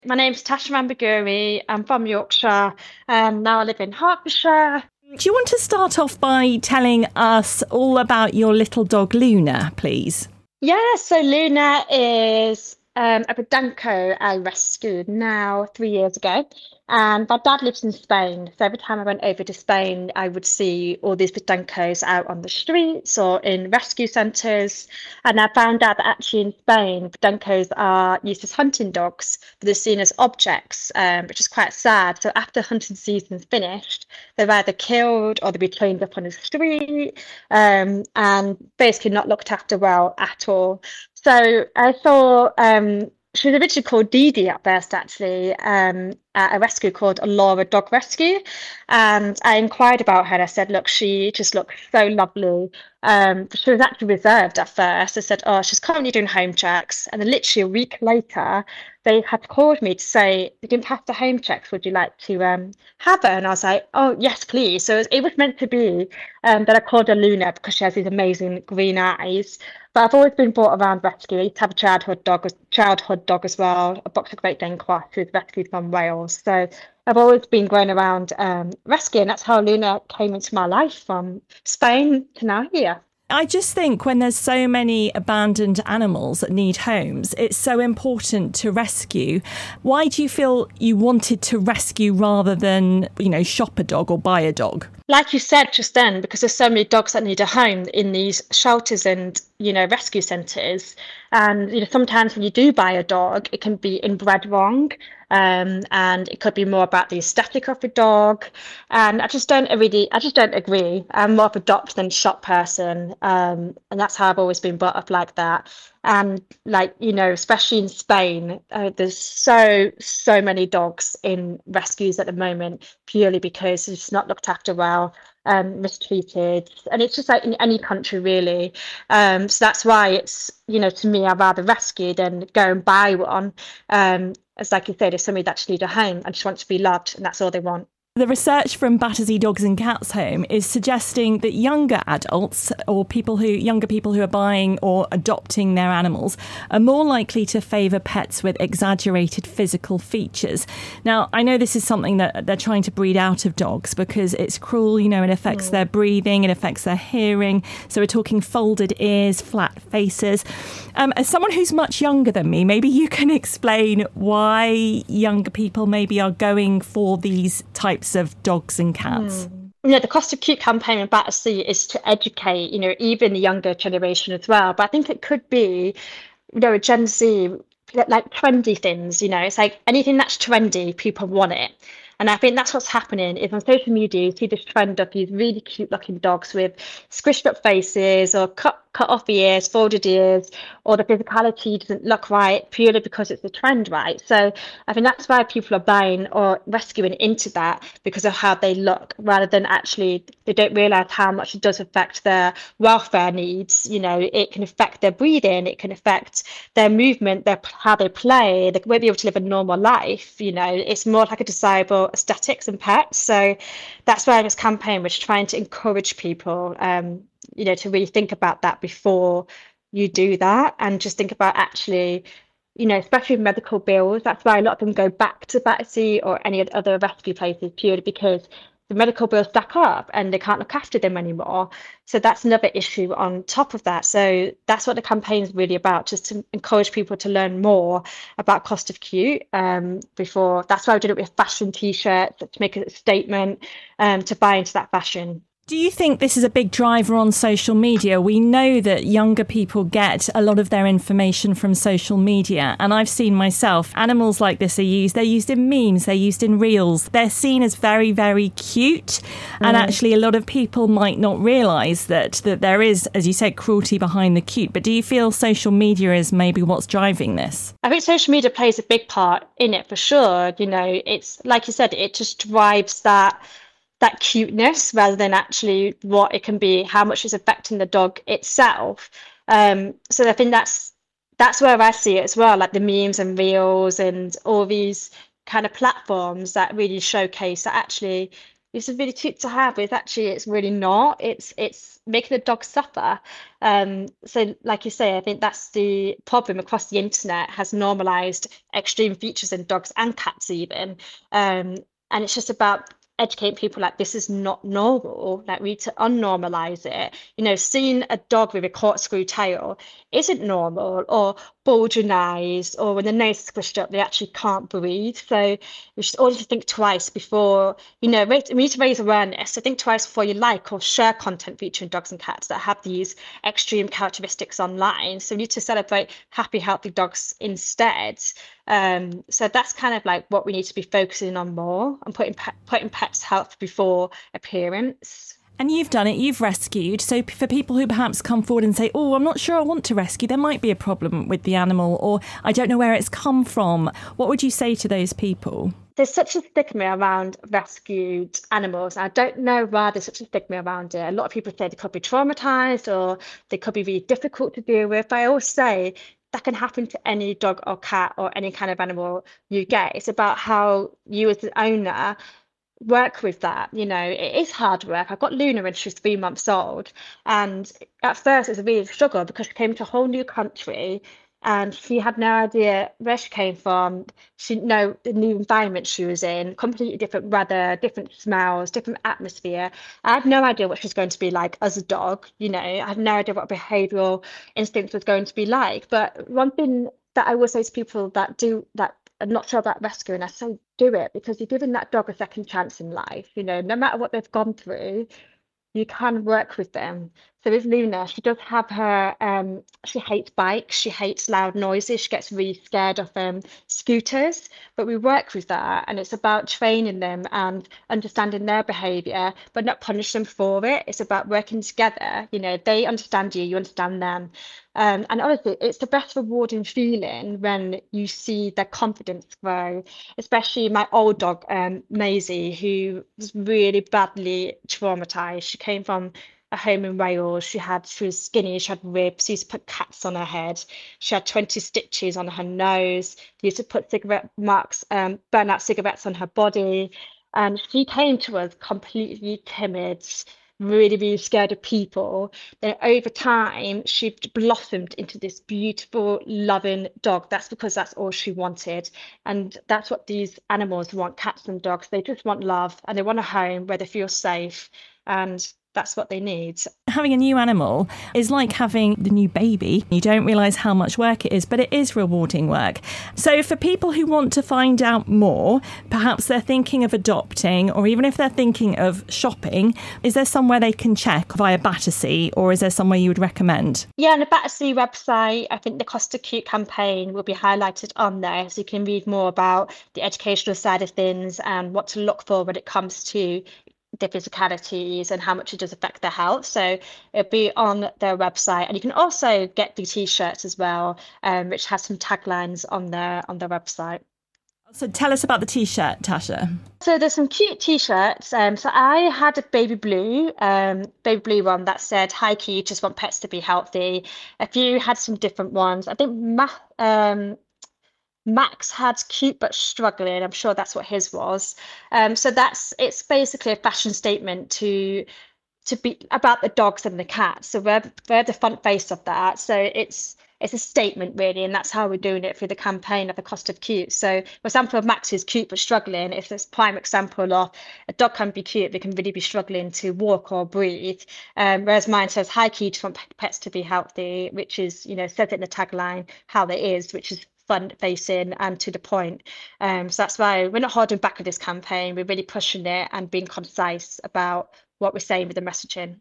My name's Tasha Mambaguri. I'm from Yorkshire. Now I live in Hertfordshire. Do you want to start off by telling us all about your little dog Luna, please? Yeah, so Luna is a Boudanko I rescued now 3 years ago. And my dad lives in Spain. So every time I went over to Spain, I would see all these Boudankos out on the streets or in rescue centres. And I found out that actually in Spain, Boudankos are used as hunting dogs, but they're seen as objects, which is quite sad. So after hunting season's finished, they're either killed or they'll be trained up on the street, and basically not looked after well at all. So I thought she was originally called Dee Dee at first, actually, at a rescue called Laura Dog Rescue. And I inquired about her and I said, look, she just looks so lovely. She was actually reserved at first. I said, oh, she's currently doing home checks. And then literally a week later, they had called me to say they didn't pass the home checks. Would you like to have her? And I was like, oh, yes, please. So it was meant to be that I called her Luna because she has these amazing green eyes. But I've always been brought around rescue. I used to have a childhood dog as well, a Boxer Great Dane Cross who was rescued from Wales. So I've always been going around rescue, and that's how Luna came into my life from Spain to now here. I just think when there's so many abandoned animals that need homes, it's so important to rescue. Why do you feel you wanted to rescue rather than, shop a dog or buy a dog? Like you said just then, because there's so many dogs that need a home in these shelters and, rescue centres. And, sometimes when you do buy a dog, it can be inbred wrong. And it could be more about the aesthetic of the dog. And I just don't agree. I'm more of a adopt than shop person. And that's how I've always been brought up like that. And like, especially in Spain, there's so many dogs in rescues at the moment, purely because it's not looked after well, mistreated. And it's just like in any country, really. So that's why it's, to me, I'd rather rescue than go and buy one. As like you said, if somebody actually need a home and just wants to be loved, and that's all they want. The research from Battersea Dogs and Cats Home is suggesting that younger adults or younger people who are buying or adopting their animals are more likely to favour pets with exaggerated physical features. Now, I know this is something that they're trying to breed out of dogs because it's cruel, it affects their breathing, it affects their hearing. So we're talking folded ears, flat faces. As someone who's much younger than me, maybe you can explain why younger people maybe are going for these types of dogs and cats. The Cost of Cute campaign in Battersea is to educate, even the younger generation as well. But I think it could be, a Gen Z, like trendy things, it's like anything that's trendy, people want it. And I think that's what's happening is on social media, you see this trend of these really cute looking dogs with squished up faces or cut off ears, folded ears, or the physicality doesn't look right purely because it's a trend, right? So I think that's why people are buying or rescuing into that because of how they look, rather than actually they don't realize how much it does affect their welfare needs. It can affect their breathing, it can affect their movement, how they play. They won't be able to live a normal life. It's more like a desirable aesthetics and pets. So that's why this campaign was trying to encourage people, to really think about that before you do that, and just think about actually, especially with medical bills. That's why a lot of them go back to Battersea or any other rescue places, purely because the medical bills stack up and they can't look after them anymore. So that's another issue on top of that. So that's what the campaign is really about, just to encourage people to learn more about Cost of Cute. Before that's why I did it with fashion t-shirts to make a statement, to buy into that fashion. Do you think this is a big driver on social media? We know that younger people get a lot of their information from social media. And I've seen myself, animals like this they're used in memes, they're used in reels. They're seen as very, very cute. And actually, a lot of people might not realise that there is, as you said, cruelty behind the cute. But do you feel social media is maybe what's driving this? I think social media plays a big part in it for sure. It's like you said, it just drives that cuteness rather than actually what it can be, how much it's affecting the dog itself. So I think that's where I see it as well, like the memes and reels and all these kind of platforms that really showcase that actually it's really cute to have, but it's really not. It's making the dog suffer. So like you say, I think that's the problem across the internet has normalized extreme features in dogs and cats even. Um, and it's just about educating people like this is not normal. Like we need to unnormalize it. You know, seeing a dog with a corkscrew tail isn't normal, or bulging eyes, or when the nose is squished up, they actually can't breathe. So we should always think twice before, we need to raise awareness. So think twice before you like or share content featuring dogs and cats that have these extreme characteristics online. So we need to celebrate happy, healthy dogs instead. So that's kind of like what we need to be focusing on more and putting pets' health before appearance. And you've done it, you've rescued. So for people who perhaps come forward and say, oh, I'm not sure I want to rescue, there might be a problem with the animal, or I don't know where it's come from. What would you say to those people? There's such a stigma around rescued animals. I don't know why there's such a stigma around it. A lot of people say they could be traumatized or they could be really difficult to deal with. But I always say that can happen to any dog or cat or any kind of animal you get. It's about how you as the owner work with that. It is hard work. I got Luna when she was 3 months old, and at first it was a real struggle because she came to a whole new country and she had no idea where she came from. She didn't know the new environment she was in, completely different weather, different smells, different atmosphere. I had no idea what she was going to be like as a dog. I had no idea what behavioral instinct was going to be like. But one thing that I will say to people that do that are not sure about rescuing, I say do it because you're giving that dog a second chance in life. No matter what they've gone through, you can work with them. So with Luna, she does have her, she hates bikes, she hates loud noises, she gets really scared of scooters, but we work with that and it's about training them and understanding their behavior, but not punish them for it. It's about working together. They understand you, you understand them. And honestly, it's the best rewarding feeling when you see their confidence grow, especially my old dog, Maisie, who was really badly traumatized. She came from a home in Wales. She was skinny, she had ribs, she used to put cats on her head. She had 20 stitches on her nose. They used to put cigarette marks, burn out cigarettes on her body. And she came to us completely timid, really, really scared of people. Then over time, she blossomed into this beautiful, loving dog. That's because that's all she wanted. And that's what these animals want, cats and dogs. They just want love and they want a home where they feel safe. And that's what they need. Having a new animal is like having the new baby. You don't realise how much work it is, but it is rewarding work. So for people who want to find out more, perhaps they're thinking of adopting, or even if they're thinking of shopping, is there somewhere they can check via Battersea, or is there somewhere you would recommend? Yeah, on the Battersea website, I think the Costa Cute campaign will be highlighted on there, so you can read more about the educational side of things and what to look for when it comes to their physicalities and how much it does affect their health. So it'll be on their website, and you can also get the t-shirts as well, which has some taglines on their website. So tell us about the t-shirt, Tasha. So there's some cute t-shirts. So I had a baby blue one that said, "Hi, cute, just want pets to be healthy." A few had some different ones. I think Max had cute but struggling. I'm sure that's what his was. So it's basically a fashion statement to be about the dogs and the cats. So we're the front face of that. So it's a statement really, and that's how we're doing it through the campaign of the cost of cute. So for example, of Max is cute but struggling. If it's prime example of a dog can be cute, they can really be struggling to walk or breathe. Whereas mine says, "Hi, cute, want pets to be healthy," which is, says it in the tagline how it is, which is front facing and to the point. So that's why we're not holding back with this campaign. We're really pushing it and being concise about what we're saying with the messaging.